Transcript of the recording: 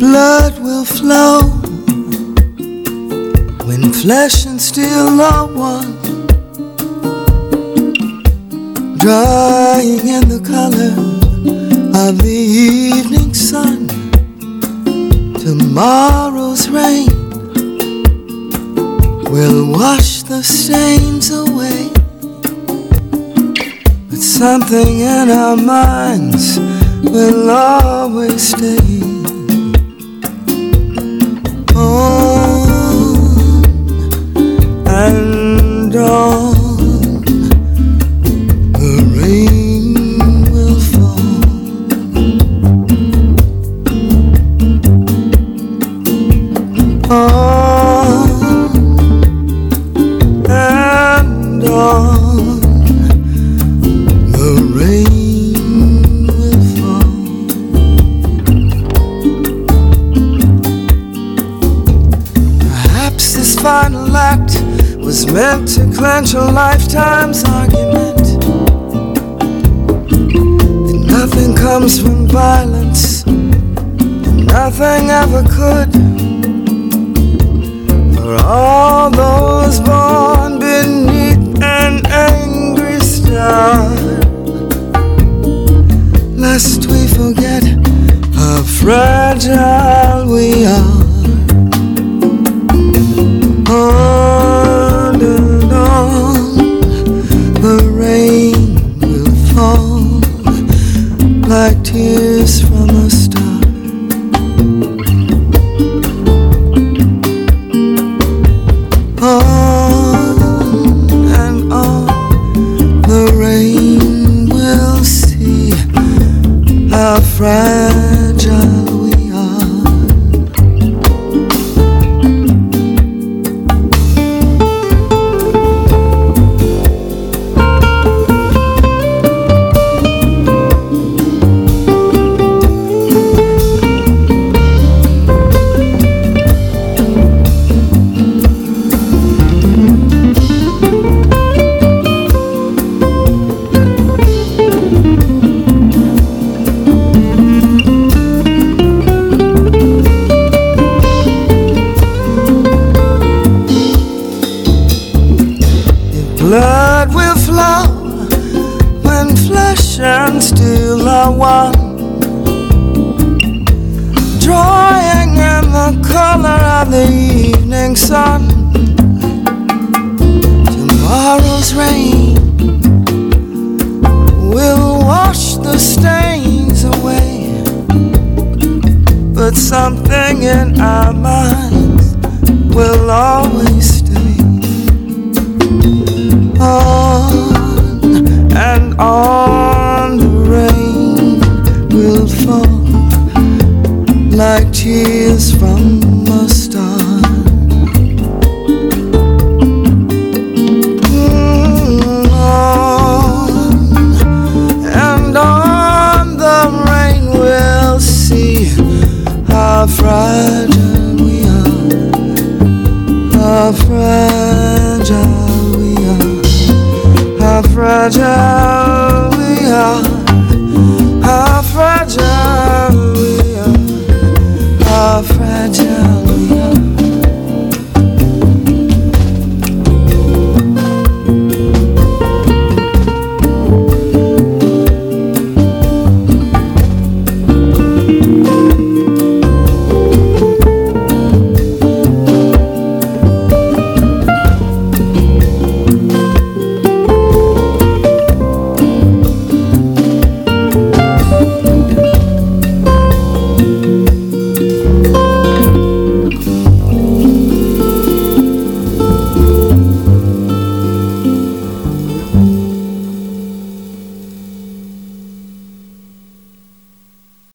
blood will flow when flesh and steel are one, drying in the color of the evening sun. Tomorrow's rain will wash the stains away, but something in our minds will always stay. On and on, the rain will fall. On and on, the rain will fall. Perhaps this final act was meant to clench a lifetime's argument, that nothing comes from violence, nothing ever could. For all those born beneath an angry star, lest we forget how fragile we are. On and on, the rain will fall like tears from a star. On and on, the rain will see how fragile we are. Blood will flow when flesh and steel are one, drawing in the color of the evening sun. Tomorrow's rain will wash the stains away, but something in our minds will always stay. On and on, the rain will fall like tears from a star. On and on, the rain will see how fragile we are, how fragile we are, how fragile